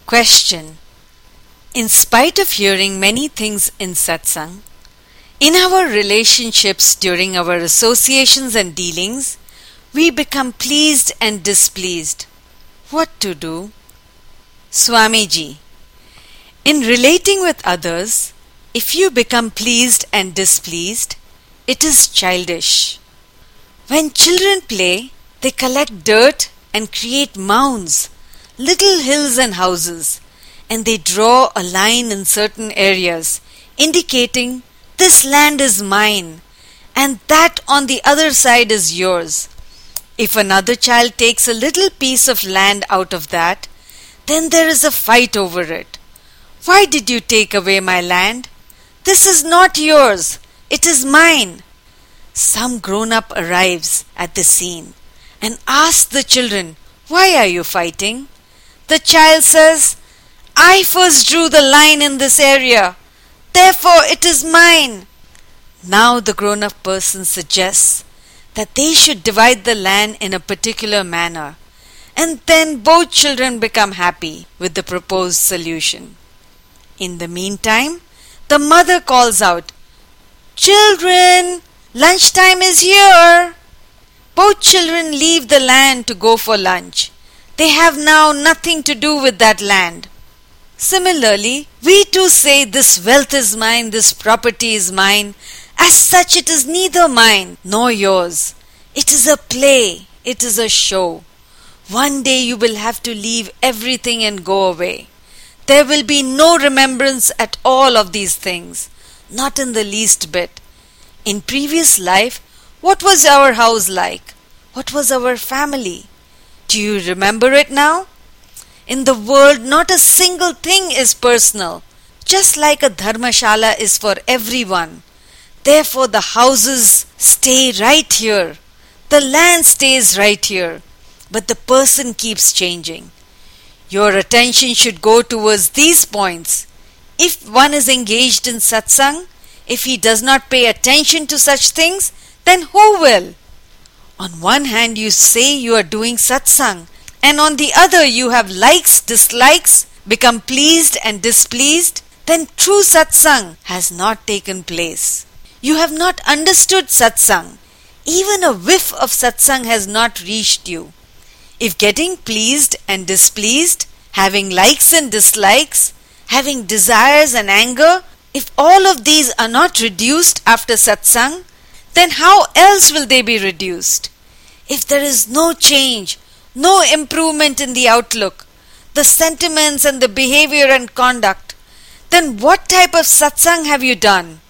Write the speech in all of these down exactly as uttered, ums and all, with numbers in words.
Question. In spite of hearing many things in satsang, in our relationships during our associations and dealings, we become pleased and displeased. What to do? Swamiji. In relating with others, if you become pleased and displeased, it is childish. When children play, they collect dirt and create mounds, little hills and houses, and they draw a line in certain areas, indicating this land is mine and that on the other side is yours. If another child takes a little piece of land out of that, then there is a fight over it. Why did you take away my land? This is not yours. It is mine. Some grown-up arrives at the scene and asks the children, why are you fighting? The child says, I first drew the line in this area. Therefore it is mine. Now the grown-up person suggests that they should divide the land in a particular manner, and then both children become happy with the proposed solution. In the meantime, the mother calls out, Children, lunchtime is here. Both children leave the land to go for lunch. They have now nothing to do with that land. Similarly, we too say this wealth is mine, this property is mine. As such, it is neither mine nor yours. It is a play, it is a show. One day you will have to leave everything and go away. There will be no remembrance at all of these things, not in the least bit. In previous life, what was our house like? What was our family? Do you remember it now? In the world, not a single thing is personal, just like a dharmashala is for everyone. Therefore, the houses stay right here. The land stays right here. But the person keeps changing. Your attention should go towards these points. If one is engaged in satsang, if he does not pay attention to such things, then who will? On one hand you say you are doing satsang, and on the other you have likes, dislikes, become pleased and displeased, then true satsang has not taken place. You have not understood satsang. Even a whiff of satsang has not reached you. If getting pleased and displeased, having likes and dislikes, having desires and anger, if all of these are not reduced after satsang, then how else will they be reduced? If there is no change, no improvement in the outlook, the sentiments and the behavior and conduct, then what type of satsang have you done?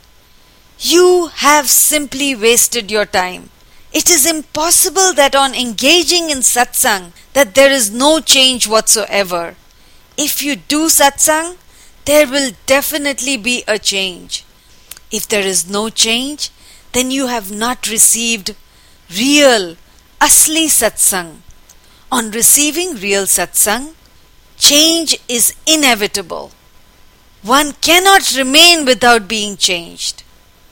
You have simply wasted your time. It is impossible that on engaging in satsang that there is no change whatsoever. If you do satsang, there will definitely be a change. If there is no change, then you have not received real, asli satsang. On receiving real satsang, change is inevitable. One cannot remain without being changed.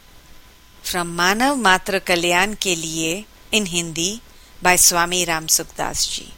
From Manav Matra Kalyan Ke Liye in Hindi by Swami Ram Sukdas Ji.